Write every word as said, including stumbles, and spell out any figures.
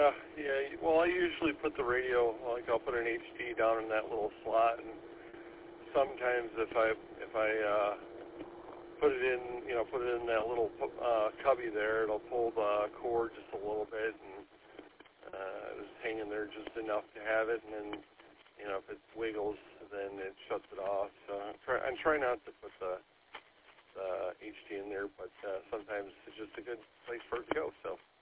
Yeah, yeah. Well, I usually put the radio, like I'll put an H D down in that little slot, and sometimes if I if I uh, put it in, you know, put it in that little uh, cubby there, it'll pull the cord just a little bit, and uh, just hang in there just enough to have it, and then, you know, if it wiggles, then it shuts it off. So I'm, try, I'm trying not to put the, the H D in there, but uh, sometimes it's just a good place for it to go. So.